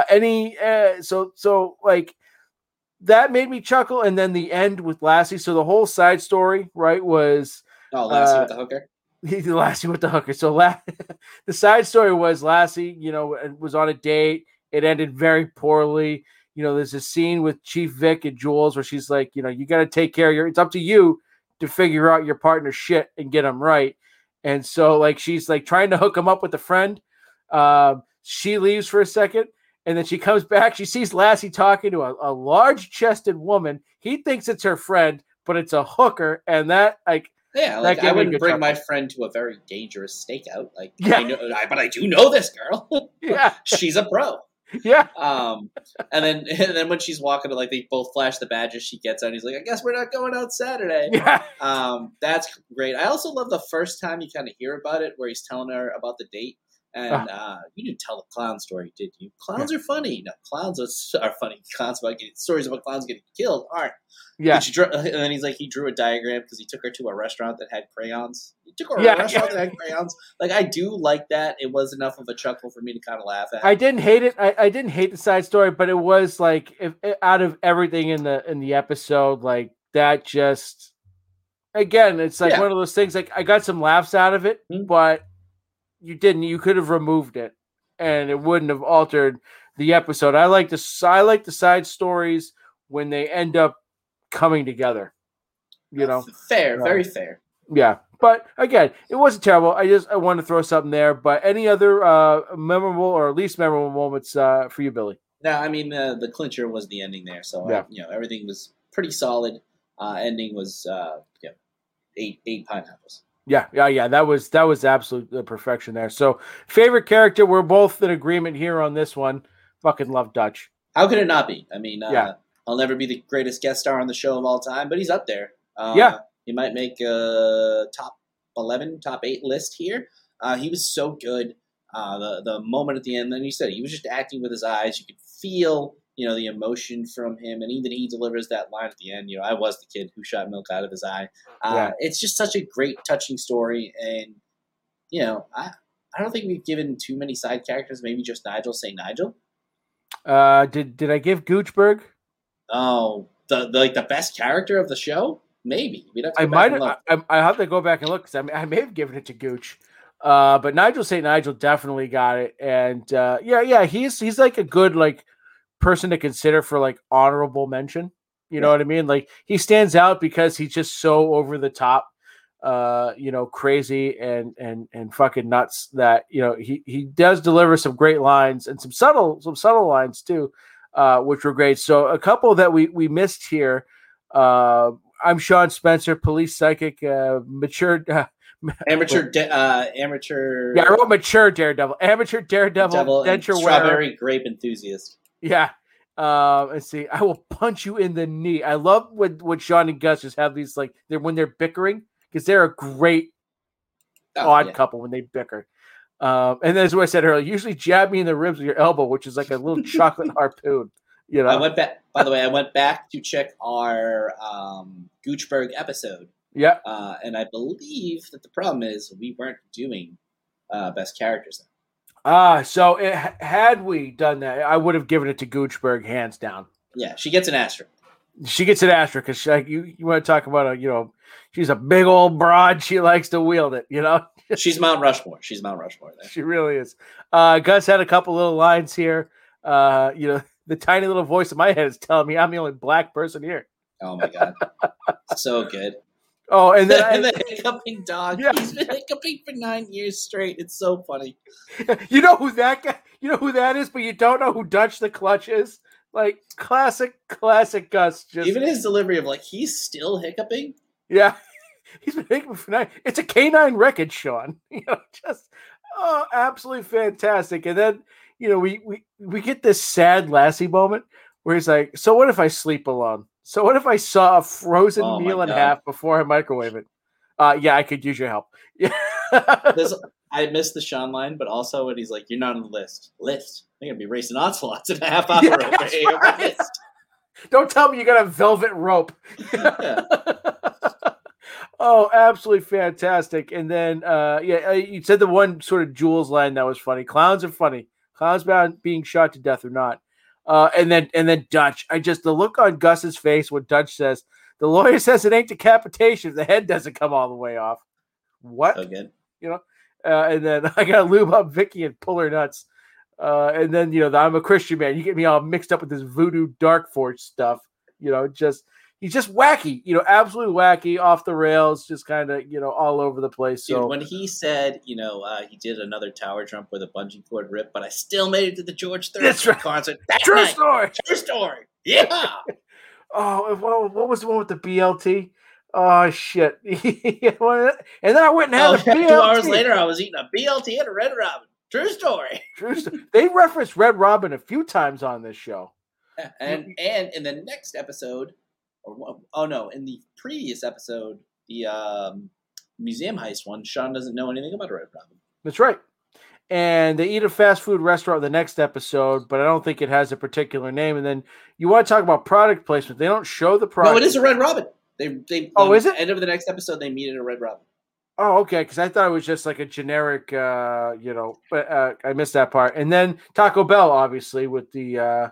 that made me chuckle, and then the end with Lassie. So the whole side story, right, was Lassie with the hooker. Lassie with the hooker. So the side story was Lassie, was on a date. It ended very poorly. There's a scene with Chief Vic and Jules where she's like, you got to take care of it's up to you to figure out your partner's shit and get them right. And so like, she's like trying to hook him up with a friend. She leaves for a second and then she comes back. She sees Lassie talking to a large chested woman. He thinks it's her friend, but it's a hooker. And that yeah, like I wouldn't bring my friend to a very dangerous stakeout. Like, yeah. But I do know this girl. Yeah, she's a pro. Yeah. And then when she's walking, like they both flash the badges, she gets out. And he's like, I guess we're not going out Saturday. Yeah. That's great. I also love the first time you kind of hear about it, where he's telling her about the date. And you didn't tell the clown story, did you? Clowns are funny. No, clowns are funny. Stories about clowns getting killed aren't. Yeah. And then he's like, he drew a diagram because he took her to a restaurant that had crayons. He took her to a restaurant that had crayons. Like, I do like that. It was enough of a chuckle for me to kind of laugh at. I didn't hate it. I didn't hate the side story, but it was like, out of everything in the episode, like that just, again, it's like one of those things. Like I got some laughs out of it, but you didn't. You could have removed it, and it wouldn't have altered the episode. I like the side stories when they end up coming together. Fair, very fair. Yeah, but again, it wasn't terrible. I wanted to throw something there. But any other memorable or least memorable moments for you, Billy? No, I mean the clincher was the ending there. So everything was pretty solid. Ending was 8 pineapples. Yeah. That was absolute perfection there. So, favorite character, we're both in agreement here on this one. Fucking love Dutch. How could it not be? I mean, I'll never be the greatest guest star on the show of all time, but he's up there. He might make a top 11, top 8 list here. He was so good. The moment at the end, then you said he was just acting with his eyes. You could feel, the emotion from him, and even he delivers that line at the end. I was the kid who shot milk out of his eye. It's just such a great, touching story, and I don't think we've given too many side characters. Maybe just Nigel. Say Nigel. Did I give Goochberg? Oh, the best character of the show? Maybe we'd have to. I have to go back and look because I may have given it to Gooch. But Nigel St. Nigel definitely got it, and he's like a good person to consider for honorable mention. You know what I mean? Like he stands out because he's just so over the top, crazy and fucking nuts that he does deliver some great lines and some subtle lines too, which were great. So a couple that we missed here. I'm Sean Spencer, police psychic, mature. Amateur. Yeah, I wrote mature daredevil. Amateur daredevil, denture strawberry grape enthusiast. Yeah. Let's see. I will punch you in the knee. I love when Sean and Gus just have these when they're bickering because they're a great odd couple when they bicker. And as I said earlier, usually jab me in the ribs with your elbow, which is like a little chocolate harpoon. I went back. By the way, I went back to check our Goochberg episode. Yeah. And I believe that the problem is we weren't doing best characters. So had we done that, I would have given it to Goochberg hands down. Yeah, she gets an asterisk. She gets an asterisk because you want to talk about she's a big old broad. She likes to wield it. She's Mount Rushmore. She's Mount Rushmore. There. She really is. Gus had a couple little lines here. The tiny little voice in my head is telling me I'm the only black person here. Oh my god, so good. Oh, and then the hiccuping dog. Yeah. He's been hiccuping for 9 years straight. It's so funny. You know who that guy? You know who that is, but you don't know who Dutch the Clutch is. Like classic Gus. Even his delivery of he's still hiccuping. Yeah, he's been hiccuping for 9. It's a canine wreckage, Sean. Absolutely fantastic. And then we get this sad Lassie moment where he's like, "So what if I sleep alone? So what if I saw a frozen meal in half before I microwave it? Yeah, I could use your help." Yeah. I missed the Sean line, but also when he's like, "You're not on the list. List? They're gonna be racing ocelots in a half hour over here." Right. Don't tell me you got a velvet rope. Yeah. Oh, absolutely fantastic. And then, you said the one sort of Jules line that was funny. Clowns are funny. Clowns about being shot to death or not. And then Dutch. The look on Gus's face when Dutch says, "The lawyer says it ain't decapitation if the head doesn't come all the way off." what? So good. You know, and then I got to lube up Vicky and pull her nuts. And then, I'm a Christian man. You get me all mixed up with this voodoo dark force stuff. He's just wacky, absolutely wacky, off the rails, just kind of, all over the place. Dude, So when he said, he did another tower jump with a bungee cord rip, but I still made it to the George Thorogood concert. That True night. story. True story. Yeah. Oh, what was the one with the BLT? Oh, shit. And then I went and had a BLT. 2 hours later, I was eating a BLT at a Red Robin. True story. They referenced Red Robin a few times on this show. And in the next episode, in the previous episode, the museum heist one, Sean doesn't know anything about Red Robin. That's right. And they eat a fast food restaurant in the next episode, but I don't think it has a particular name. And then you want to talk about product placement. They don't show the product. No, it is a Red Robin. They is it? End of the next episode, they meet at a Red Robin. Oh, okay. Because I thought it was just like a generic, but I missed that part. And then Taco Bell, obviously, with the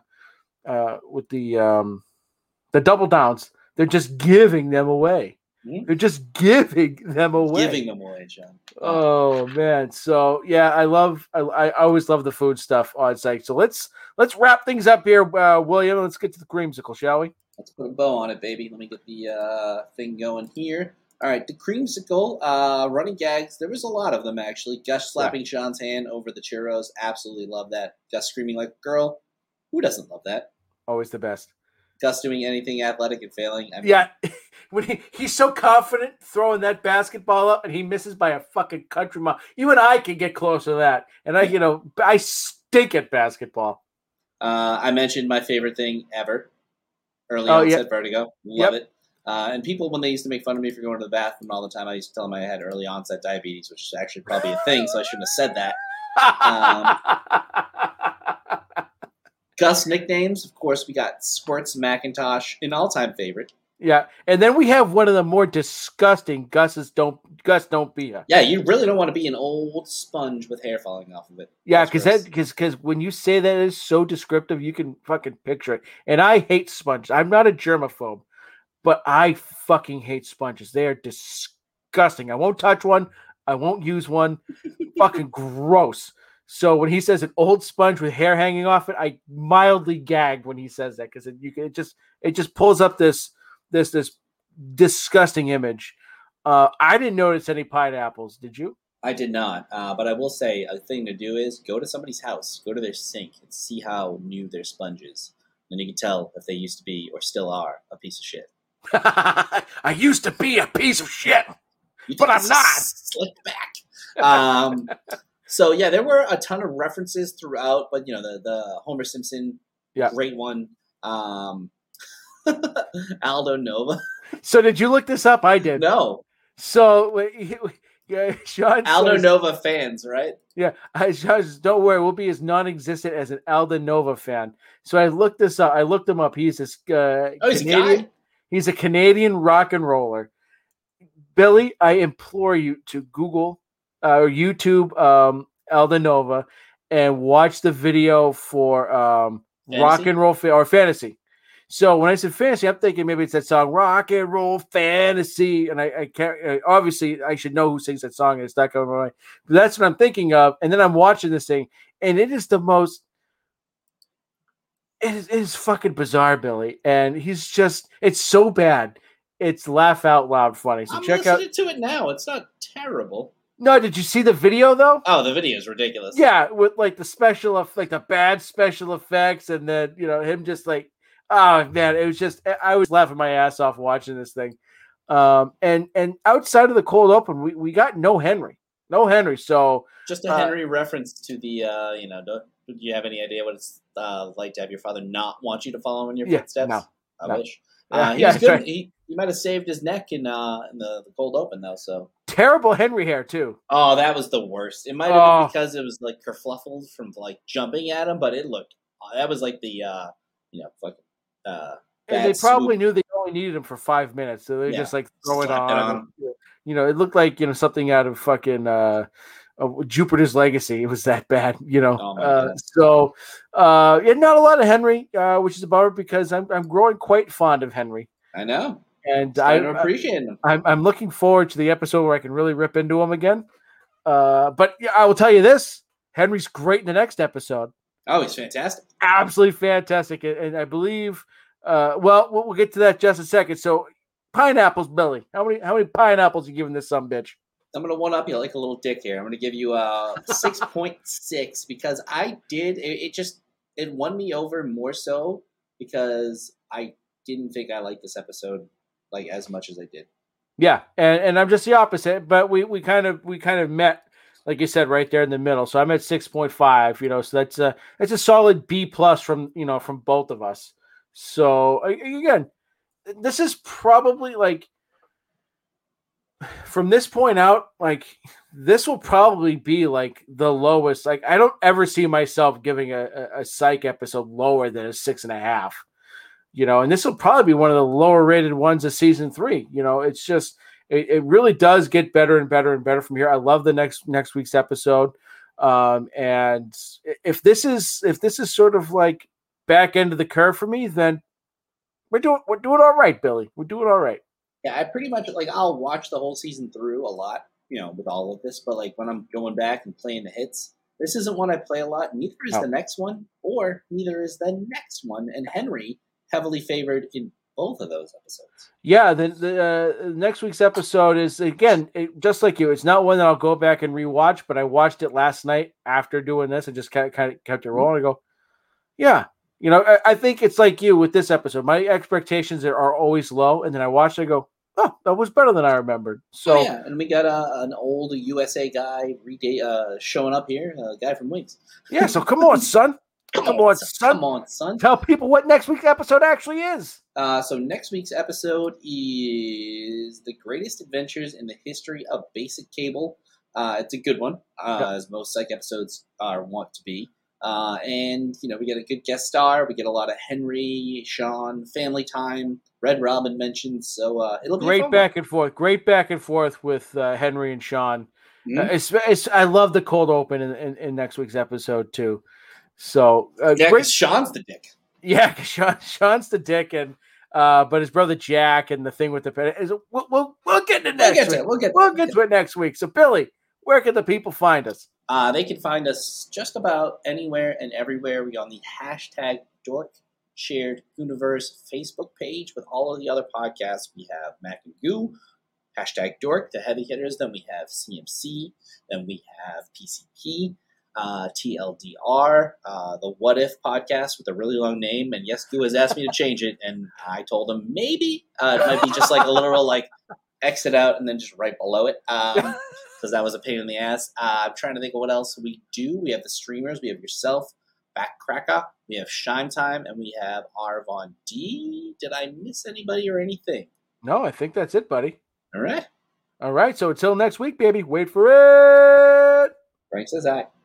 double downs, they're just giving them away. Mm-hmm. They're just giving them away. Giving them away, John. Oh man. So yeah, I always love the food stuff on site. So let's wrap things up here, William. Let's get to the creamsicle, shall we? Let's put a bow on it, baby. Let me get the thing going here. All right, the creamsicle, running gags. There was a lot of them, actually. Gus slapping Sean's hand over the churros. Absolutely love that. Gus screaming like a girl. Who doesn't love that? Always the best. Gus doing anything athletic and failing. Yeah, when he's so confident throwing that basketball up and he misses by a fucking country mile. You and I can get close to that. And I stink at basketball. I mentioned my favorite thing ever. Early onset vertigo. Love it. And people, when they used to make fun of me for going to the bathroom all the time, I used to tell them I had early onset diabetes, which is actually probably a thing, so I shouldn't have said that. Gus nicknames, of course, we got Squirts Macintosh, an all-time favorite. Yeah, and then we have one of the more disgusting Gus don't be her. Yeah, you really don't want to be an old sponge with hair falling off of it. Yeah, because when you say that, it is so descriptive, you can fucking picture it. And I hate sponges. I'm not a germaphobe, but I fucking hate sponges. They are disgusting. I won't touch one. I won't use one. Fucking gross. So when he says an old sponge with hair hanging off it, I mildly gagged when he says that because it just pulls up this disgusting image. I didn't notice any pineapples. Did you? I did not. But I will say a thing to do is go to somebody's house, go to their sink, and see how new their sponge is. Then you can tell if they used to be or still are a piece of shit. I used to be a piece of shit, but I'm not. Slick back. So yeah, there were a ton of references throughout, but the Homer Simpson, great one. Aldo Nova. So did you look this up? I did. No. So Sean Aldo says, Nova fans, right? Yeah, don't worry, we'll be as non-existent as an Aldo Nova fan. So I looked this up. I looked him up. He's this he's Canadian. a guy? He's a Canadian rock and roller. Billy, I implore you to Google or YouTube Aldo Nova and watch the video for rock and roll or fantasy. So when I said fantasy, I'm thinking maybe it's that song Rock and Roll Fantasy, and I can't. Obviously, I should know who sings that song, and it's not coming to my mind. But that's what I'm thinking of. And then I'm watching this thing, and it is the most. It is fucking bizarre, Billy, and he's just—it's so bad. It's laugh out loud funny. So I'm check out. listening to it now. It's not terrible. No, did you see the video though? Oh, the video is ridiculous. Yeah, with like the bad special effects, and then him just like. Oh man, it was just—I was laughing my ass off watching this thing. And outside of the cold open, we got no Henry. So just a Henry reference to the do you have any idea what it's like to have your father not want you to follow in your footsteps? No, I wish. He was good. Right. He might have saved his neck in the cold open though. So terrible Henry hair too. Oh, that was the worst. It might have been because it was like kerfluffled from like jumping at him, but it looked that was like the fucking. And they probably knew they only needed him for 5 minutes, so they just like throw it on. It looked like something out of fucking Jupiter's Legacy. It was that bad, So not a lot of Henry, which is a bummer because I'm growing quite fond of Henry. I know. And appreciate them. I'm looking forward to the episode where I can really rip into him again. But yeah, I will tell you this: Henry's great in the next episode. Oh, he's fantastic. Absolutely fantastic. And I believe, we'll get to that just a second. So, pineapples, Billy. How many pineapples are you giving this son bitch? I'm going to one up you like a little dick here. I'm going to give you a 6.6 because I did. It won me over more so because I didn't think I liked this episode like as much as I did. Yeah, and I'm just the opposite, but we kind of met, like you said, right there in the middle. So I'm at 6.5, so that's a solid B+ from both of us. So again, this is probably like from this point out, like this will probably be like the lowest. Like I don't ever see myself giving a psych episode lower than a 6.5. And this will probably be one of the lower rated ones of season 3. It's just, it really does get better and better and better from here. I love the next week's episode. And if this is sort of like back end of the curve for me, then we're doing all right, Billy. We're doing all right. Yeah, I pretty much I'll watch the whole season through a lot, with all of this. But like when I'm going back and playing the hits, this isn't one I play a lot. Neither is the next one, or neither is the next one. And Henry heavily favored in both of those episodes. Yeah, the next week's episode is, again, just like you, it's not one that I'll go back and rewatch, but I watched it last night after doing this and just kind of kept it rolling. I go, yeah. I think it's like you with this episode. My expectations are always low, and then I watch it and go, oh, that was better than I remembered. So yeah, and we got an old USA guy showing up here, a guy from Wings. Yeah, so come on, son. Come on, son. Tell people what next week's episode actually is. So next week's episode is The Greatest Adventures in the History of Basic Cable. It's a good one, as most psych episodes want to be. And, we get a good guest star. We get a lot of Henry, Sean, family time, Red Robin mentions. So it'll be great back and forth. Great back and forth with Henry and Sean. Mm-hmm. I love the cold open in next week's episode, too. So great. Sean's the dick. Yeah, Sean's the dick, and but his brother Jack and the thing with the pen is we'll get to next week. We'll get to it next week. So Billy, where can the people find us? They can find us just about anywhere and everywhere. We on the #Dork Shared Universe Facebook page with all of the other podcasts. We have Mac and Goo, #Dork, the heavy hitters. Then we have CMC. Then we have PCP. TLDR, the What If podcast with a really long name, and yes, Goo has asked me to change it, and I told him maybe it might be just like a literal exit out and then just right below it, because that was a pain in the ass. I'm trying to think of what else we do. We have the streamers, we have yourself, Backcracker, we have Shime Time, and we have Arvon D. Did I miss anybody or anything? No, I think that's it, buddy. All right. So until next week, baby, wait for it. Frank says aye.